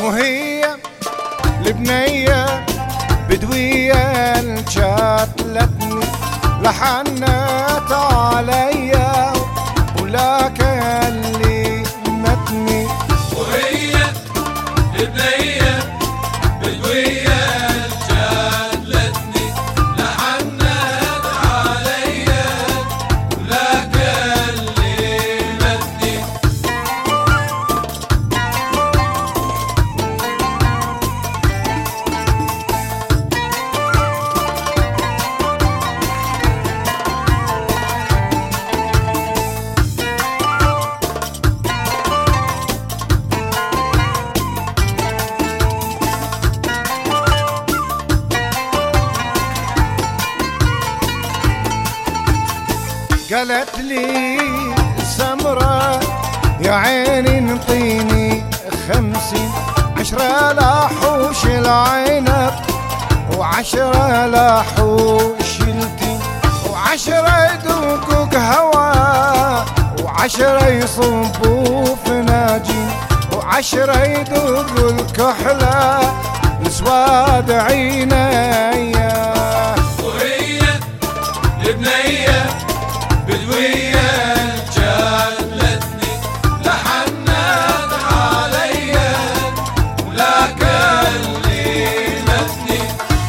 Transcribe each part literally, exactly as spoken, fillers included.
وهي البنية بدوية الجاتلتني لحنت عليا ولا كلمتني. وهي البنية بدوية الجاتلتني لحنت عليا ولا كلمتني. قالت لي سمرة يا عيني انطيني خمسين، عشرة لاحوش العنب وعشرة لاحوش التين، وعشرة يدوقوا قهوة وعشرة يصبوا فناجين، وعشرة يدوقوا الكحلة لسواد عينيا. وهي البنية بدوية جاتلتني لحنت عليا ولا كلمتني.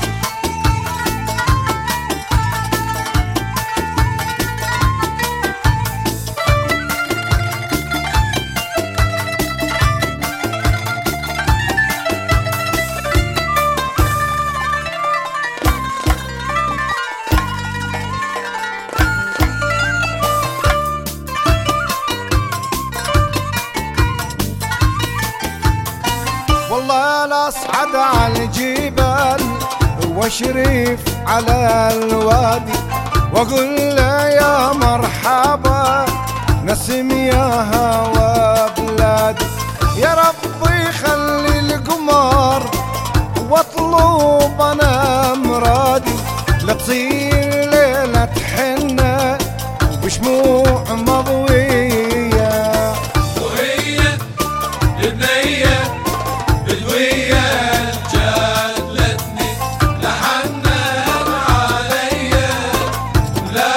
والله لا اصعد على الجبال واشرف على الوادي واقول له يا مرحبا نسم يا هوا بلادي. يا ربي خلي القمر واطلب انا مرادي، لا تصير ليلة حنة بشموع مضوية. وهي البنية بدوية جاتلتني لحنت عليا ولا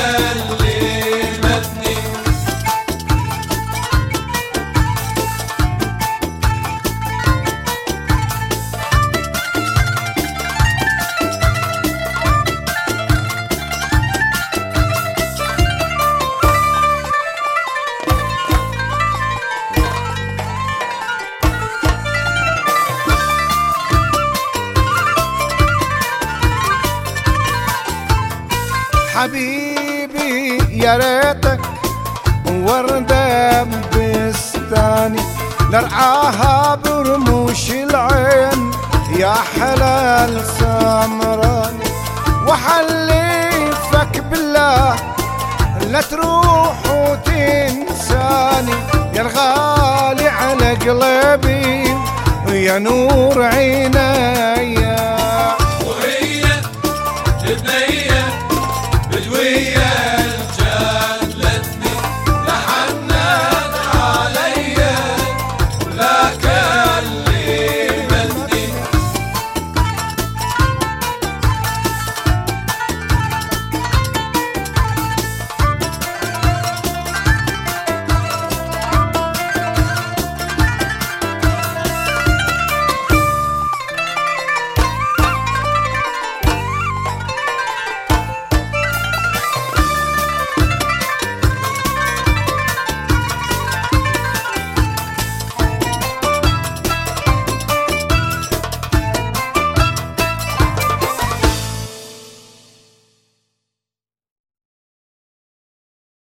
كلمتني. حبيبي يا ريتك وردة بستاني نرعاها برموش العين يا حلال سمراني، وحلفك بالله لا تروح وتنساني يا الغالي على قلبي يا نور عينيا. وهي البنية بدوية